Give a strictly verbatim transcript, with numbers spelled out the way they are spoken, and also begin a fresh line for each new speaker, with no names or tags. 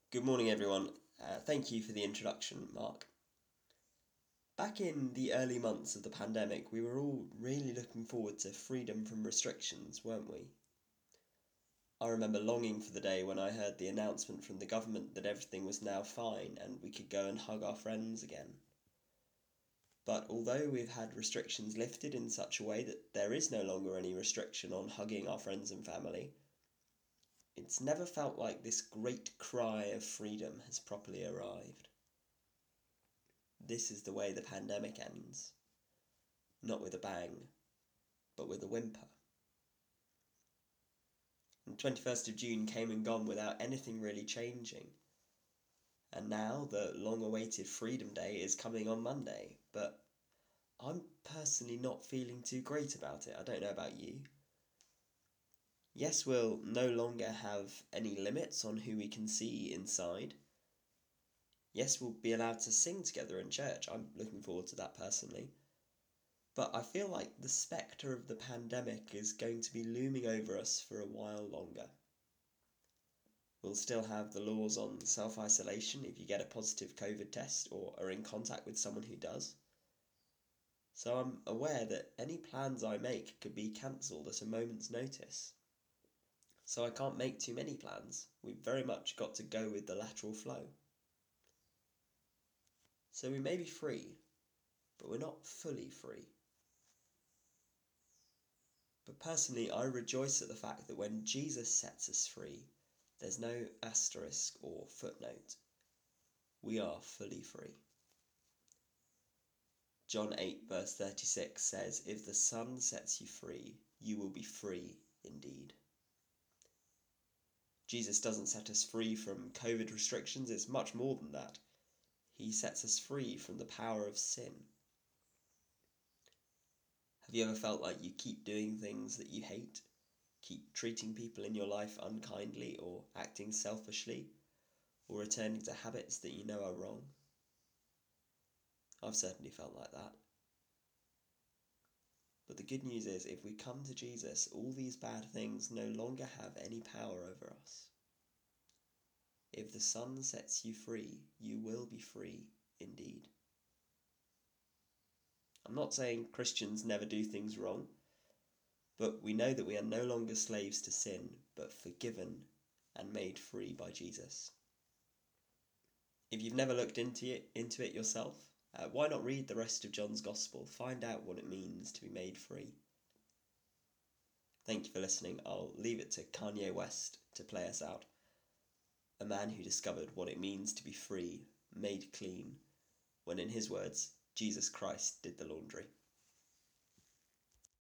Good morning, everyone. Uh, thank you for the introduction, Mark. Back in the early months of the pandemic, we were all really looking forward to freedom from restrictions, weren't we? I remember longing for the day when I heard the announcement from the government that everything was now fine and we could go and hug our friends again. But although we've had restrictions lifted in such a way that there is no longer any restriction on hugging our friends and family, it's never felt like this great cry of freedom has properly arrived. This is the way the pandemic ends. Not with a bang, but with a whimper. And the twenty-first of June came and gone without anything really changing. And now the long-awaited Freedom Day is coming on Monday, but I'm personally not feeling too great about it. I don't know about you. Yes, we'll no longer have any limits on who we can see inside. Yes, we'll be allowed to sing together in church. I'm looking forward to that personally. But I feel like the spectre of the pandemic is going to be looming over us for a while longer. We'll still have the laws on self-isolation if you get a positive COVID test or are in contact with someone who does. So I'm aware that any plans I make could be cancelled at a moment's notice. So I can't make too many plans. We've very much got to go with the lateral flow. So we may be free, but we're not fully free. But personally, I rejoice at the fact that when Jesus sets us free, there's no asterisk or footnote. We are fully free. John eight verse thirty-six says, "If the Son sets you free, you will be free indeed." Jesus doesn't set us free from COVID restrictions, it's much more than that. He sets us free from the power of sin. Have you ever felt like you keep doing things that you hate? Keep treating people in your life unkindly or acting selfishly? Or returning to habits that you know are wrong? I've certainly felt like that. But the good news is, if we come to Jesus, all these bad things no longer have any power over us. If the Son sets you free, you will be free indeed. I'm not saying Christians never do things wrong, but we know that we are no longer slaves to sin, but forgiven and made free by Jesus. If you've never looked into it, into it yourself, uh, why not read the rest of John's Gospel? Find out what it means to be made free. Thank you for listening. I'll leave it to Kanye West to play us out. A man who discovered what it means to be free, made clean, when in his words, Jesus Christ did the laundry.